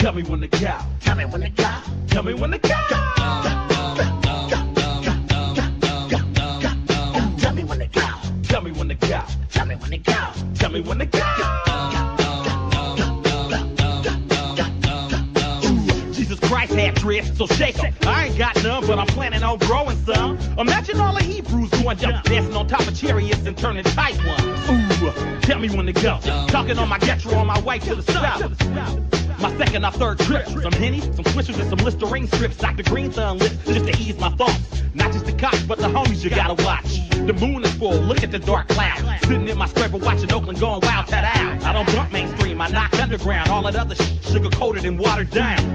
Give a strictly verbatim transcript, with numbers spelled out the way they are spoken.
Tell me when to go. Tell me when to go. Tell me when to go. Tell me when to go. Tell me when to go. Tell me when to go. Tell me when to go. Jesus Christ had dreads, so shake 'em. I ain't got none, but I'm planning on growing some. Imagine all the Hebrews doing jump dancing on top of chariots and turning tight ones. Ooh, tell me when to go. Talking on my Getro on my way to the south. My second or third trip. Some Henny, some Swishers, and some Listerine strips. Doctor Green thumb lit just to ease my thoughts. Not just the cops, but the homies you gotta watch. The moon is full, look at the dark cloud. Sitting in my scraper watching Oakland going wild, tat out. I don't bump mainstream, I knock underground. All that other shit sugar coated and watered down.